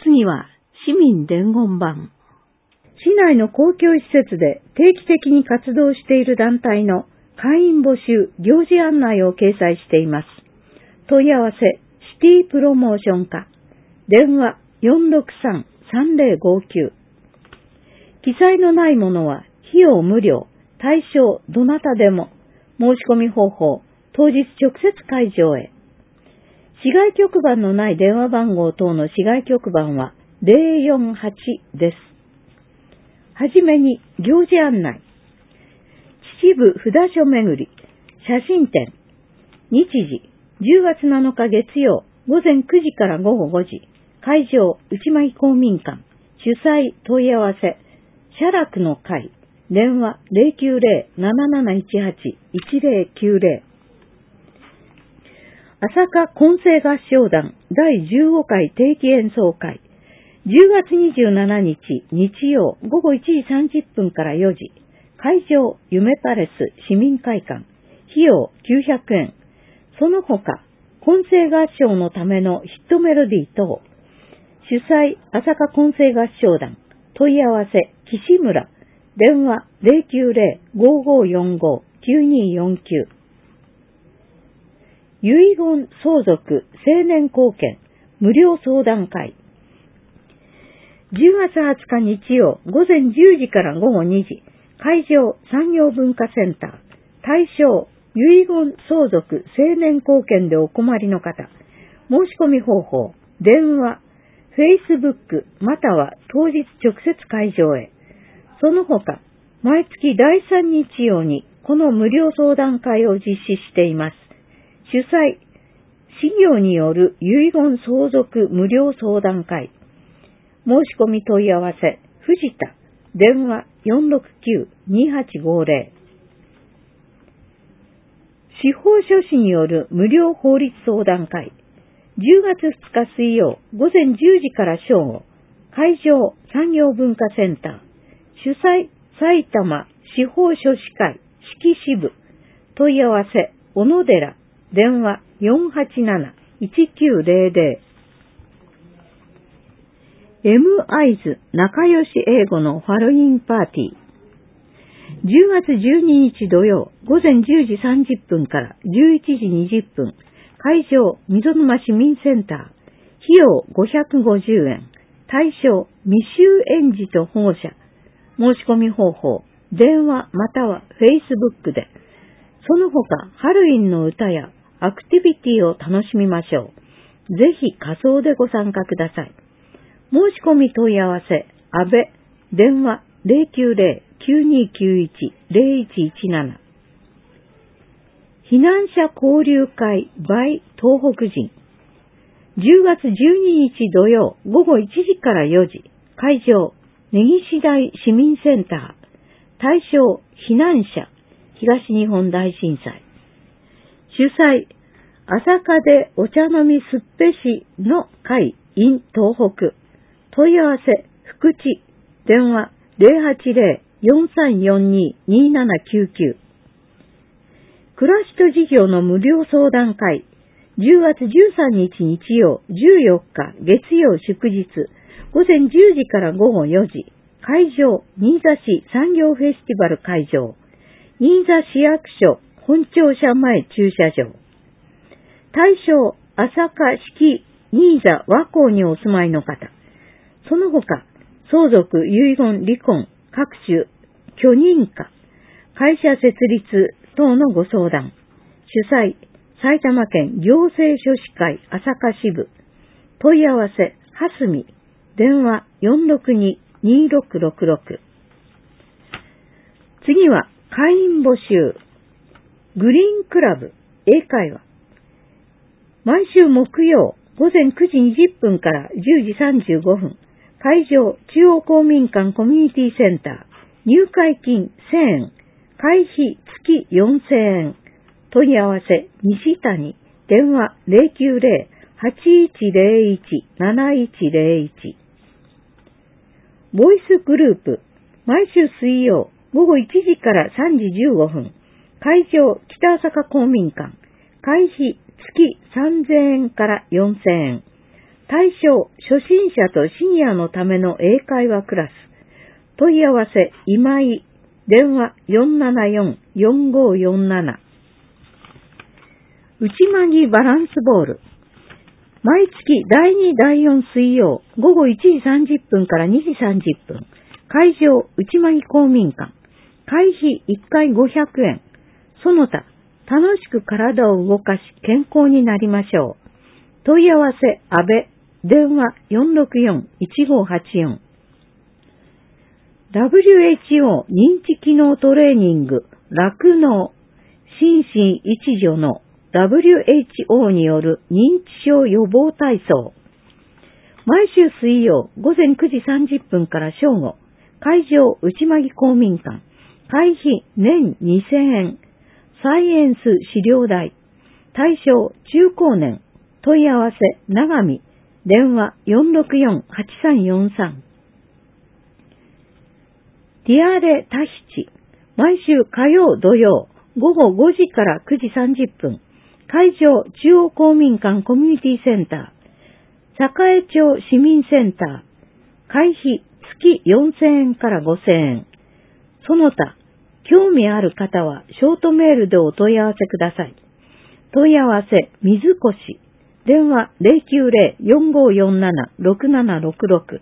次は市民伝言板。市内の公共施設で定期的に活動している団体の会員募集、行事案内を掲載しています。問い合わせ、シティプロモーション課。電話463-3059。記載のないものは費用無料、対象どなたでも。申し込み方法、当日直接会場へ。市外局番のない電話番号等の市外局番は048です。はじめに行事案内。秩父札所巡り、写真展。日時、10月7日月曜、午前9時から午後5時。会場、内間公民館。主催、問い合わせ。写楽の会。電話090-7718-1090。朝霞混声合唱団第15回定期演奏会。10月27日日曜午後1時30分から4時。会場、夢パレス市民会館。費用900円。その他、混声合唱のためのヒットメロディー等。主催、朝霞混声合唱団。問い合わせ、岸村。電話090-5545-9249。遺言相続青年貢献無料相談会。10月20日日曜午前10時から午後2時。会場、産業文化センター。対象、遺言相続青年貢献でお困りの方。申し込み方法、電話、Facebook または当日直接会場へ。その他、毎月第3日曜にこの無料相談会を実施しています。主催、市業による遺言相続無料相談会。申し込み問い合わせ、藤田、電話469-2850。司法書士による無料法律相談会。10月2日水曜、午前10時から正午。会場、産業文化センター。主催、埼玉司法書士会、式支部。問い合わせ、小野寺。電話487-1900。M アイズ仲良し英語のハロウィンパーティー。10月12日土曜午前10時30分から11時20分。会場、溝沼市民センター。費用550円。対象、未就園児と保護者。申し込み方法、電話または Facebook で。その他、ハロウィンの歌やアクティビティを楽しみましょう。ぜひ仮装でご参加ください。申し込み問い合わせ、安倍、電話090-9291-0117。避難者交流会 by 東北人。10月12日土曜午後1時から4時。会場、根岸台市民センター。対象、避難者、東日本大震災。主催、朝霞でお茶飲みすっぺしの会 in 東北。問い合わせ、福地。電話080-4342-2799。暮らしと事業の無料相談会。10月13日日曜、14日月曜祝日。午前10時から午後4時。会場、新座市産業フェスティバル会場。新座市役所本庁舎前駐車場。対象、朝霞市新座和光にお住まいの方。その他、相続、遺言、離婚、各種、許認可、会社設立等のご相談。主催、埼玉県行政書士会朝霞支部。問い合わせ、はすみ。電話462-2666。次は、会員募集。グリーンクラブ、英会話。毎週木曜、午前9時20分から10時35分。会場、中央公民館コミュニティセンター。入会金1000円。会費月4000円。問い合わせ、西谷。電話090-8101-7101。ボイスグループ。毎週水曜、午後1時から3時15分。会場、北朝霞公民館。会費月3000円から4000円。 対象、初心者とシニアのための英会話クラス。問い合わせ、今井。電話、474-4547。内間木バランスボール。毎月第2、第4水曜、午後1時30分から2時30分。会場、内間木公民館。会費1回500円。その他、楽しく体を動かし健康になりましょう。問い合わせ、安倍。電話、464-1584。WHO 認知機能トレーニング、酪農、心身一助の WHO による認知症予防体操。毎週水曜午前9時30分から正午、会場内間木公民館、会費年2000円、サイエンス資料代、対象中高年、問い合わせ長見、電話 464-8343。ディアレタヒチ、毎週火曜土曜午後5時から9時30分、会場中央公民館コミュニティセンター、栄町市民センター、会費月4000円から5000円。その他、興味ある方はショートメールでお問い合わせください。問い合わせ、水越、電話 090-4547-6766。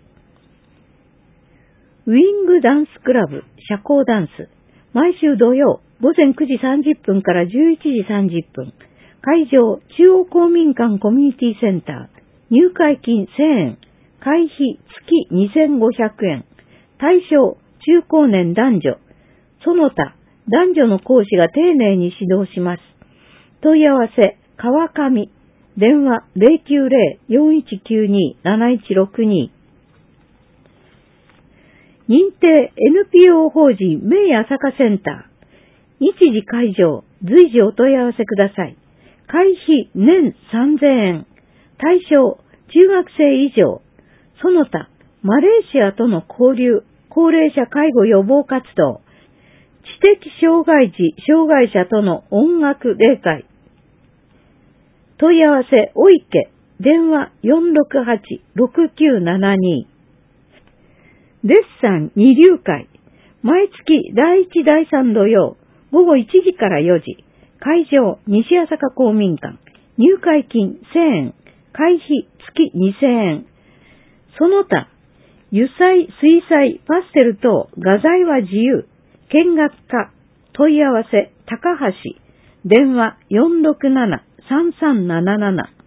ウィングダンスクラブ社交ダンス、毎週土曜午前9時30分から11時30分、会場中央公民館コミュニティセンター、入会金1000円、会費月2500円、対象中高年男女、その他男女の講師が丁寧に指導します。問い合わせ川上、電話 090-4192-7162。認定 NPO 法人名八坂センター。日時会場、随時お問い合わせください。会費年3000円。対象、中学生以上。その他、マレーシアとの交流、高齢者介護予防活動、知的障害児、障害者との音楽例会。問い合わせ、お池、電話 468-6972。デッサン二流会、毎月第1第3土曜、午後1時から4時、会場西朝霞公民館、入会金1000円、会費月2000円。その他、油彩、水彩、パステル等、画材は自由、見学課、問い合わせ、高橋、電話467-3377。